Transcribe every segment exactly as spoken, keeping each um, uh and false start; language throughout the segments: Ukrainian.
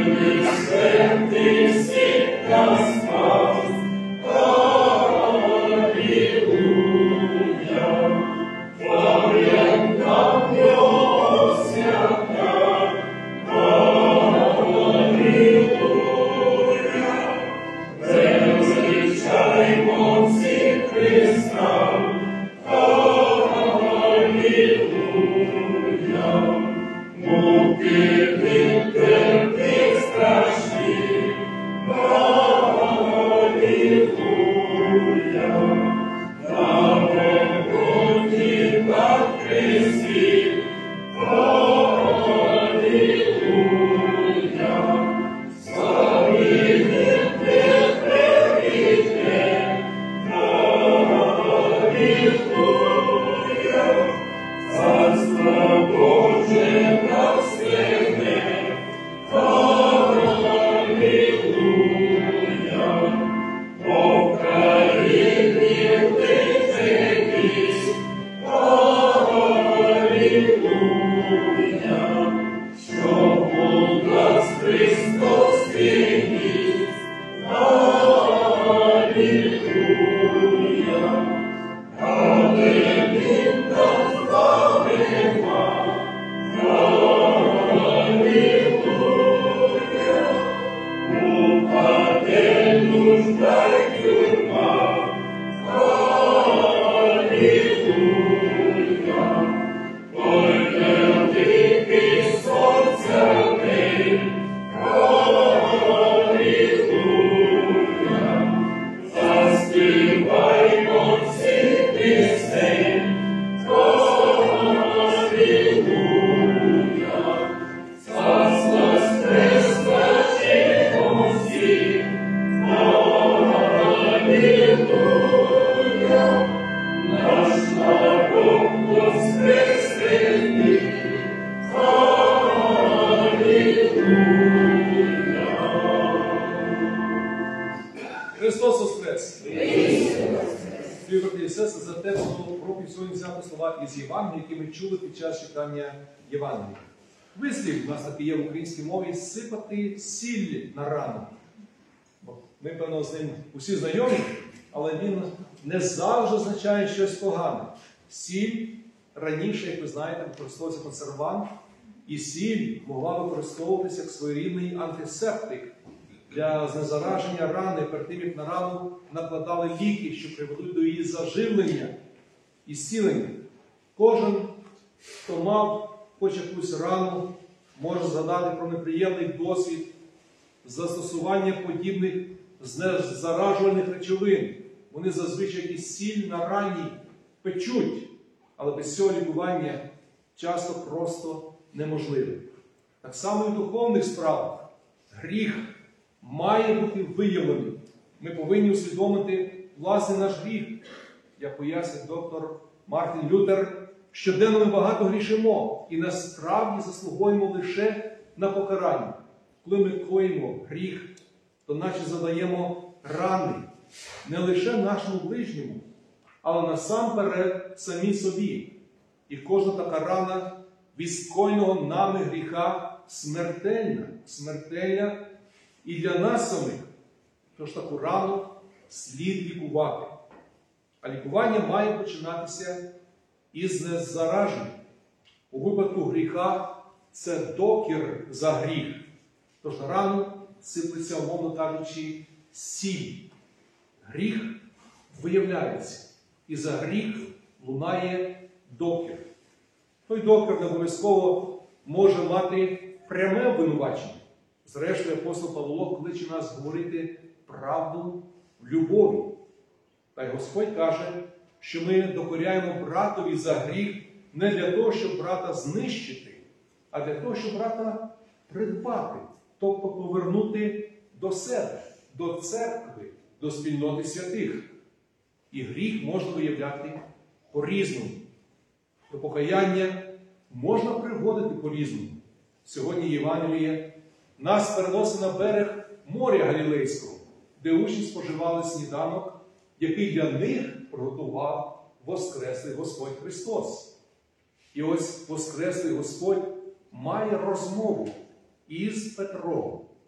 Христос Воскрес! Любі брати і сестри, за те, що проповідь сьогодні взяти слова із Євангелія, які ми чули під час читання Євангелія. Вислів у нас такий є в українській мові «сипати сіль на рану». Ми, певно, з ним усі знайомі, але він не завжди означає щось погане. Сіль раніше, як ви знаєте, використовувався консервант, і сіль могла використовуватися як своєрідний антисептик для знезараження рани, перед тим, як на рану накладали ліки, що приведуть до її заживлення і зцілення. Кожен, хто мав хоч якусь рану, може згадати про неприємний досвід застосування подібних знезаражувальних речовин. Вони зазвичай і сіль на рані печуть, але без цього лікування часто просто неможливе. Так само і в духовних справах. Гріх має бути виявлений. Ми повинні усвідомити власне наш гріх. Як пояснив доктор Мартін Лютер, щоденно ми багато грішимо і насправді заслуговуємо лише на покарання. Коли ми коїмо гріх, то наче задаємо рани не лише нашому ближньому, але насамперед самі собі. І кожна така рана від скоєного нами гріха смертельна, смертельна і для нас самих. Тож таку рану слід лікувати. А лікування має починатися із незараження. У випадку гріха це докір за гріх. Тож на рану сиплеться, умовно кажучи, сіль. Гріх виявляється. І за гріх лунає докір. Той докір не обов'язково може мати пряме обвинувачення. Зрештою, апостол Павло кличе нас говорити правду в любові. Та й Господь каже, що ми докоряємо братові за гріх не для того, щоб брата знищити, а для того, щоб брата придбати, тобто повернути до себе, до церкви, до спільноти святих. І гріх можна виявляти по-різному. До покаяння можна приводити по-різному. Сьогодні Євангеліє нас переносить на берег моря Галілейського, де учні споживали сніданок, який для них приготував Воскреслий Господь Христос. І ось Воскреслий Господь має розмову із Петром,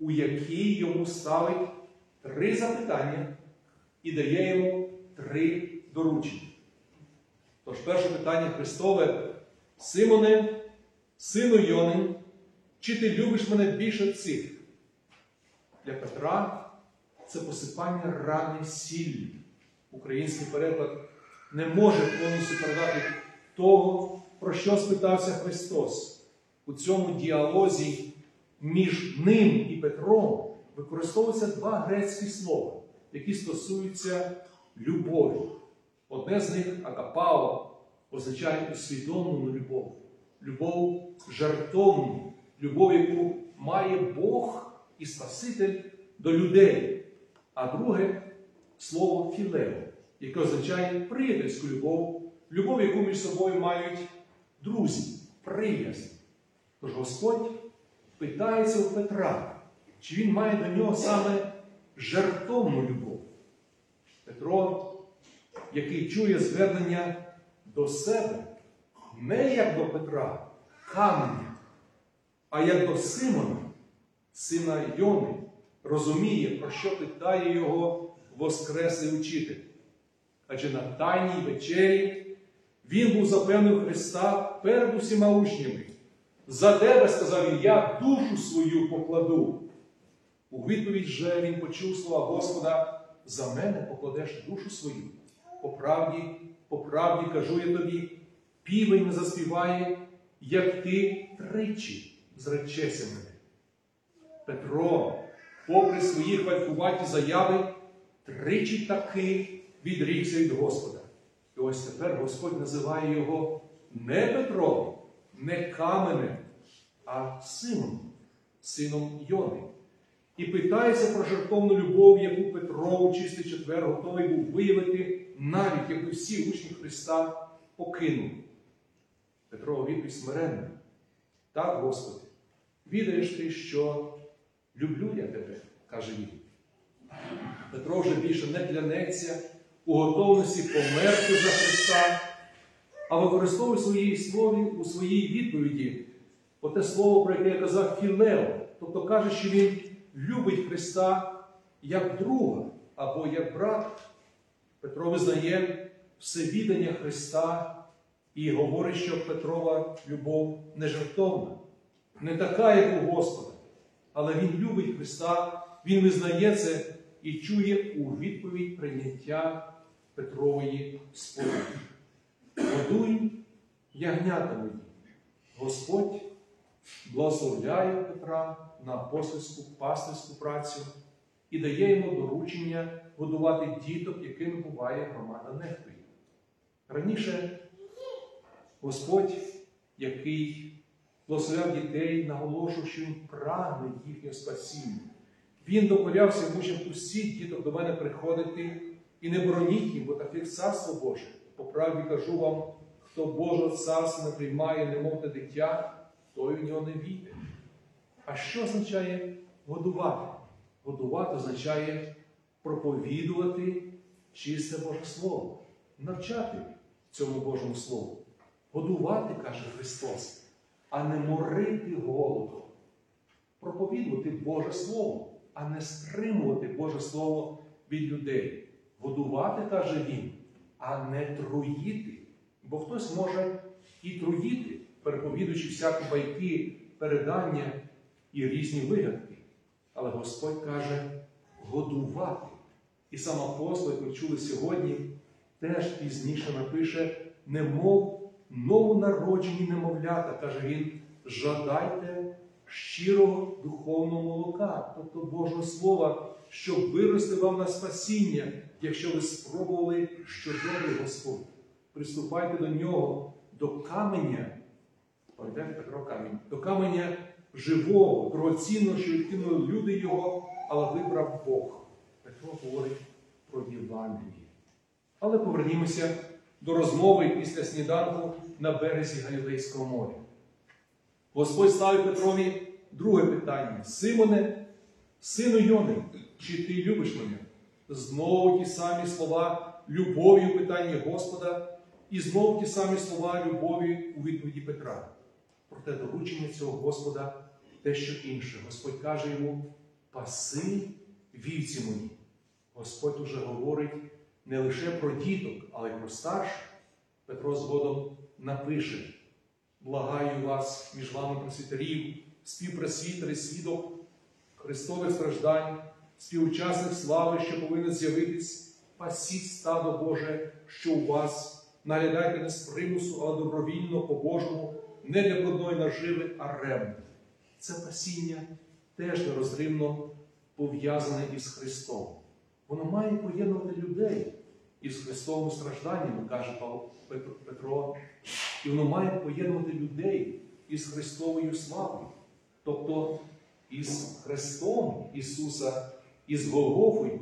у якій йому ставить три запитання і дає йому три доручення. Тож перше питання Христове: Симоне, сину Йонин, чи ти любиш мене більше цих? Для Петра це посипання рани сіллю. Український переклад не може повністю передати того, про що спитався Христос. У цьому діалозі між ним і Петром використовуються два грецькі слова, які стосуються любові. Одне з них, агапао, означає усвідомлену любов. Любов жертовну, любов, яку має Бог і Спаситель до людей. А друге слово філео, яке означає приятельську любов, любов, яку між собою мають друзі, приязнь. Тож Господь питається у Петра, чи він має до нього саме жертовну любов. Петро, який чує звернення до себе, не як до Петра, каменя, а як до Симона, сина Йони, розуміє, про що питає його воскреслий учитель. Адже на Тайній вечері він був запевнив Христа перед усіма учнями. За тебе, сказав він, я душу свою покладу. У відповідь же він почув слова Господа: за мене покладеш душу свою. По правді, по правді кажу я тобі, півень не заспіває, як ти тричі зречешся мене. Петро, попри свої хвалькуваті заяви, тричі таки відрікся від Господа. І ось тепер Господь називає його не Петром, не каменем, а Симоном, сином Йони. І питається про жертовну любов, яку Петро у чистий четвер готовий був виявити, навіть якби всі учні Христа покинули. Петро у відповідь смиренно: так, Господи, відаєш ти, що люблю я тебе, каже він. Петро вже більше не клянеться у готовності померти за Христа, а використовує у своїй слові, у своїй відповіді оте слово, про яке я казав, філео. Тобто каже, що він любить Христа як друга або як брата. Петро визнає всевідання Христа і говорить, що Петрова любов не жертовна, не така, як у Господа. Але він любить Христа, він визнає це і чує у відповідь прийняття Петрової сповіді. Годуй ягнята мої. Господь благословляє Петра на апостольську, пастирську працю і дає йому доручення годувати діток, якими буває громада нехтує. Раніше Господь, який благословляв дітей, наголошував, що він прагне їхнього спасіння. Він докорявся учням: пустіть діток до мене приходити і не бороніть їм, бо таке царство Боже. По правді кажу вам, хто Божого царства не приймає, немов те дитя, той в нього не війде. А що означає годувати? Годувати означає проповідувати чисте Боже Слово, навчати цьому Божому Слову. Годувати, каже Христос, а не морити голодом. Проповідувати Боже Слово, а не стримувати Боже Слово від людей. Годувати, каже він, а не труїти. Бо хтось може і труїти, переповідуючи всякі байки, передання і різні вигадки. Але Господь каже годувати. І сам апостол, як ми чули сьогодні, теж пізніше напише: немов новонароджені немовлята, каже він, жадайте щирого духовного молока, тобто Божого Слова, щоб вирости вам на спасіння, якщо ви спробували, що добрий Господь. Приступайте до нього, до каменя, пам'ятаєте, Петро камінь, до каменя живого, дорогоцінного, що відкинули люди його, але вибрав Бог. Петро говорить про Євангеліє. Але повернімося до розмови після сніданку на березі Галілейського моря. Господь ставить Петрові друге питання: Симоне, сину Йони, чи ти любиш мене? Знову ті самі слова любові у питанні Господа, і знову ті самі слова любові у відповіді Петра. Проте доручення цього Господа дещо інше. Господь каже йому: паси вівці мої. Господь уже говорить не лише про діток, але й про старших. Петро згодом напише: благаю вас, між вами пресвітерів, співпресвітер і свідок Христових страждань, співучасник слави, що повинен з'явитись, пасіть стадо Боже, що у вас, наглядайте не з примусу, але добровільно, по-божому, не для брудної наживи, а ревно. Це пасіння теж нерозривно пов'язане із Христом. Воно має поєднувати людей із Христовими стражданнями, каже Петро, і воно має поєднувати людей із Христовою славою, тобто із Христом Ісуса, із Голгофою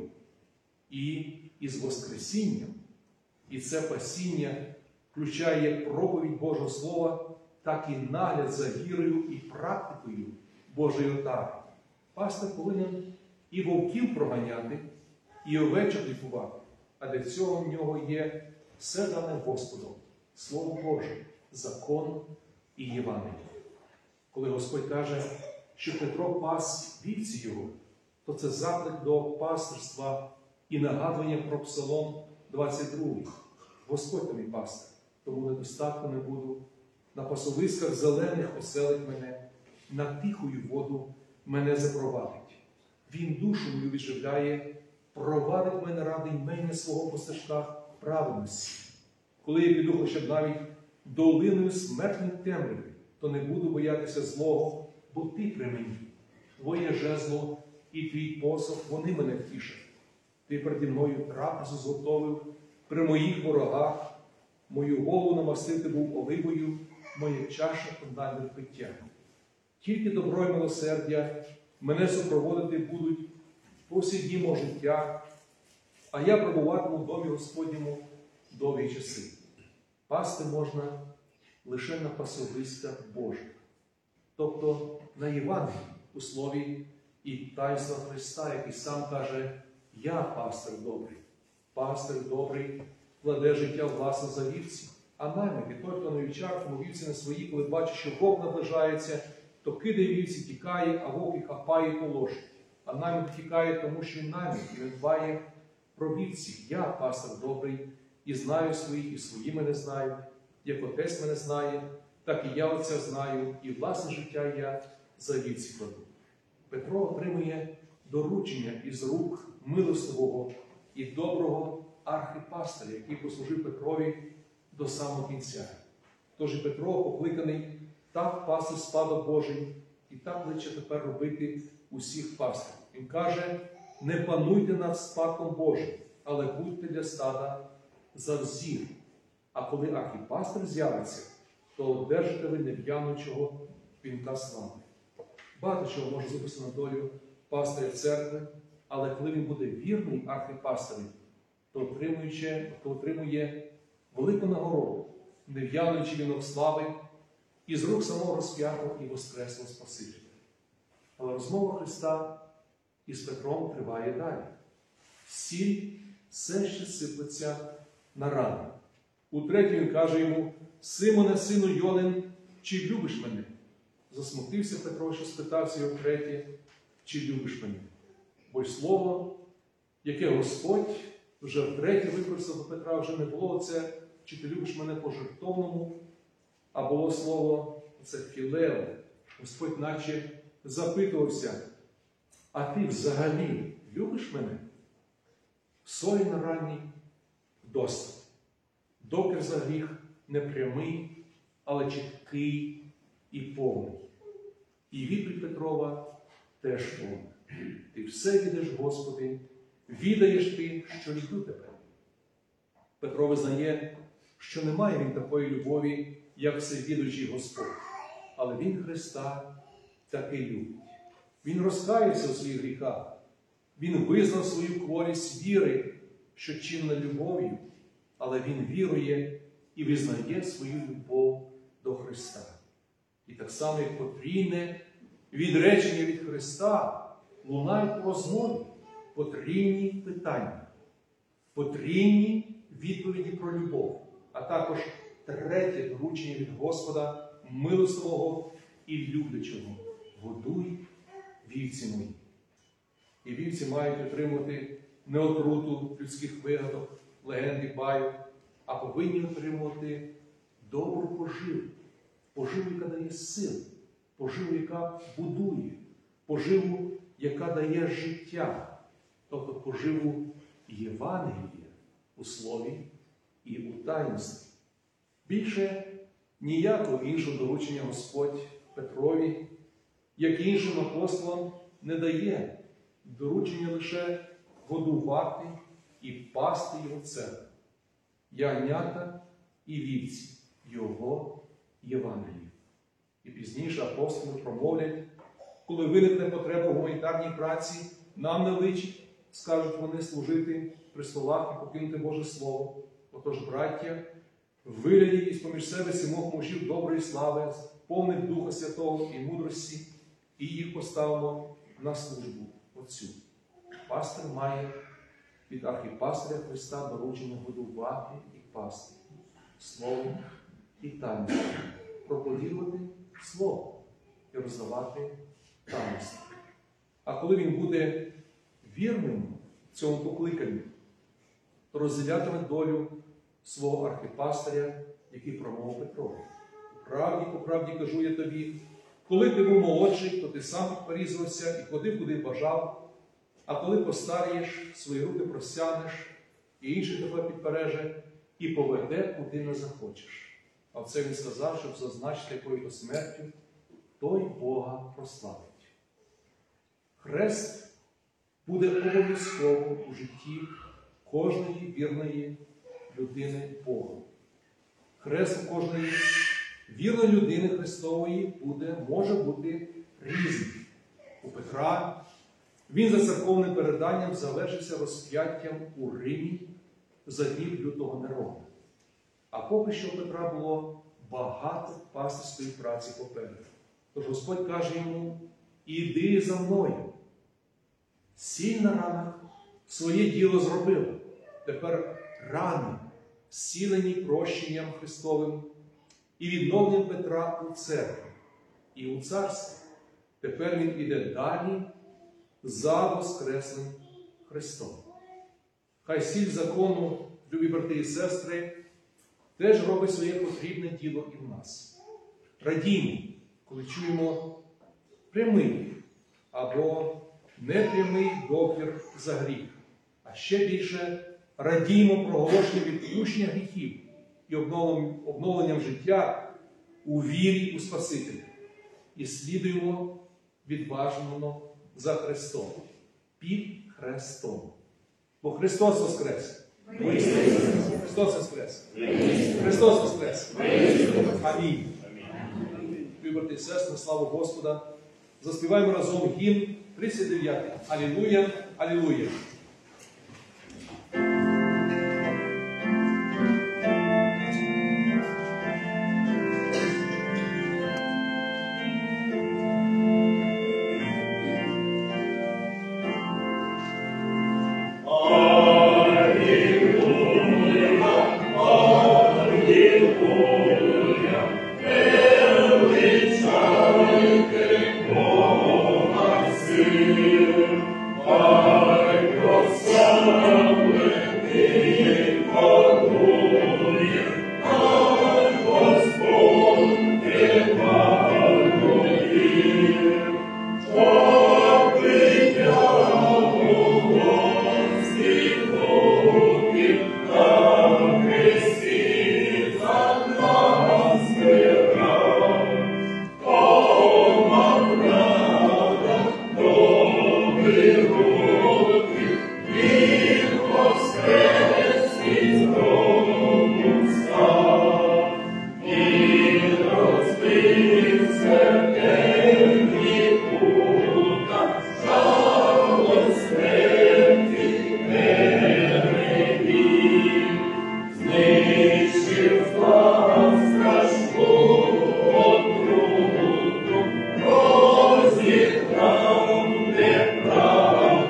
і із Воскресінням. І це пасіння включає як проповідь Божого Слова, так і нагляд за вірою і практикою Божої отари. Пастир повинен і вовків проганяти, і овечок лікувати, а для цього в нього є все дане Господом, Слово Боже, закон і Євангеліє. Коли Господь каже, що Петро пас вівці його, то це заклик до пастирства і нагадування про Псалом двадцять другий. Господь тобі пастир, тому недостатку не буду. На пасовисках зелених оселить мене, на тихою воду мене запровадить. Він душу мою відживляє, провадить мене ради імення свого по стежках праведності. Коли я піду хоча б навіть долиною смертної темряви, то не буду боятися злого, бо ти при мені. Твоє жезло і твій посох, вони мене втішать. Ти переді мною трапезу зготовив, при моїх ворогах, мою голову намастити був оливою, моя чаша фундамент пиття. Тільки добро й милосердя мене супроводити будуть по всі дні мого життя, а я пробуватиму в домі Господньому довгі часи. Пасти можна лише на пасовиськах Божих, тобто на Євангелії, у слові і таїнства Христа, який сам каже: «Я пастир добрий». Пастир добрий кладе життя власне за вівці, а наймити той, хто не вівчар, тому вівці не свої, коли бачить, що вовк наближається, то кидає вівці, тікає, а вовк їх хапає і полошить. А наймит тікає, тому що він наймит і не дбає про вівці. Я пастир добрий, і знаю своїх, і свої мене знають. Як Отець мене знає, так і я Отця знаю, і власне життя я за вівці кладу. Петро отримує доручення із рук милостивого і доброго архипастиря, який послужив Петрові до самого кінця. Тож і Петро покликаний так пасти спадок Божий, і так кличе тепер робити усіх пастирів. Він каже: не пануйте над спадком Божим, але будьте для стада за взір. А коли архіпастир з'явиться, то одержите ви нев'янучого вінка слави. Багато чого може записано на долю пастиря церкви, але коли він буде вірний архіпастирем, то отримує, то отримує велику нагороду, нев'януючий вінок слави із рук самого розп'ятого і воскреслого Спасителя. Але розмова Христа із Петром триває далі. Сіль все ще сиплеться на рану. Утретє він каже йому: «Симоне, сину Йонин, чи любиш мене?» Засмутився Петро, що спитався його втретє: «Чи любиш мене?» Бо й слово, яке Господь вже втретє використав до Петра, вже не було це «чи ти любиш мене по-жертовному», а було слово це «філео». Господь наче запитувався: «А ти взагалі любиш мене?» Солі на рані досить. Докір за гріх не прямий, але чіткий і повний. І відповідь Петрова теж повна. Ти все віддаєш, Господи, віддаєш ти, що люблю тебе. Петро визнає, що немає він такої любові, як всевідучий Господь. Але він Христа таки любить. Він розкаявся у своїх гріхах. Він визнав свою кволість віри, що чинна любов'ю, але він вірує і визнає свою любов до Христа. І так само, як потрійне відречення від Христа, лунають у розмові потрійні питання, потрійні відповіді про любов, а також третє доручення від Господа, милостивого і люблячого: «Годуй вівці мої». І вівці мають отримувати не отруту людських вигадок, легенд і байок, а повинні отримувати добру поживу. Поживу, яка дає сил, поживу, яка будує, поживу, яка дає життя, тобто поживу Євангелія у слові і у таїнстві. Більше ніякого іншого доручення Господь Петрові, як і іншим апостолам, не дає. Доручення лише годувати і пасти його церкву, ягнята і вівці його Євангелії. І пізніше апостоли промовлять, коли виникне потреба в гуманітарній праці, нам не личить, скажуть вони, служити при столах і покинути Боже Слово. Отож, браття, вилядіть із поміж себе сімох мужів доброї слави, повних Духа Святого і мудрості, і їх поставимо на службу Отцю. Пастир має від архіпастиря Христа доручення годувати і пасти словом і таїнством, проповідувати слово і роздавати таїнство. А коли він буде вірним в цьому покликанні, то розділятиме долю свого архіпастиря, який промовив Петро. Правді, по правді кажу я тобі, коли ти був молодший, то ти сам підпорізувався і ходив, куди бажав, а коли постарієш, свої руки простягнеш, і інший тебе підпереже, і поведе, куди не захочеш. А це він сказав, щоб зазначити, якою-то смертю той Бога прославить. Хрест буде обов'язково у житті кожної вірної людини Богу. Хрест у кожної вірної людини Христової буде, може бути різним. У Петра він за церковним переданням завершився розп'яттям у Римі за днів лютого Нерона. А поки що у Петра було багато пастирської праці попереду. Тож Господь каже йому: іди за мною. Сіль на ранах своє діло зробила. Тепер рани, зцілені прощенням Христовим і відновленням Петра у церкві і у царстві. Тепер він іде далі за Воскреслим Христом. Хай сіль закону, любі брати і сестри, теж робить своє потрібне діло і в нас. Радіймо, коли чуємо прямий або непрямий докір за гріх. А ще більше радіймо проголошенням відпущення гріхів і обновленням життя у вірі у Спасителя. І слідуємо відважно за Христом, під Христом. Бо Христос воскрес! Христос воскрес! Христос воскрес! Амінь! Любі і сестри, славу Господа! Заспіваємо разом гімн тридцять дев'ятий. Алілуя! Алілуя! Розіграв неправду.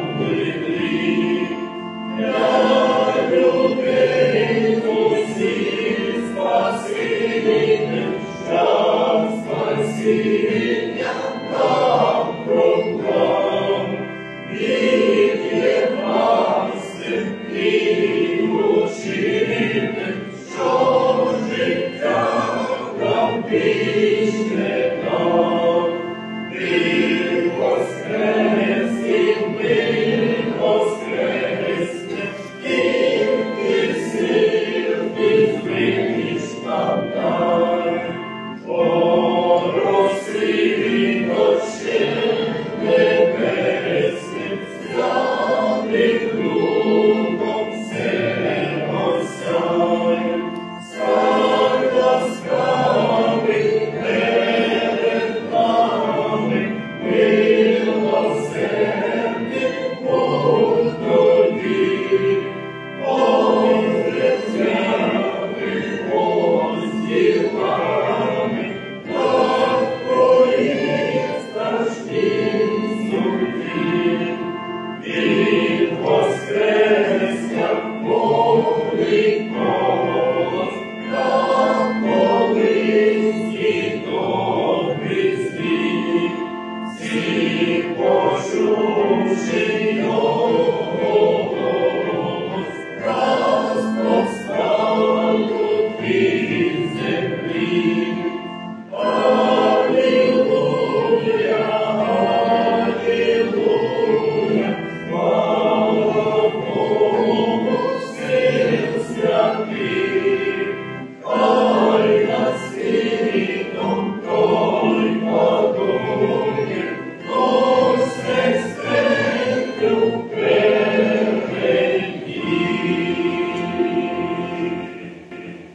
почувши його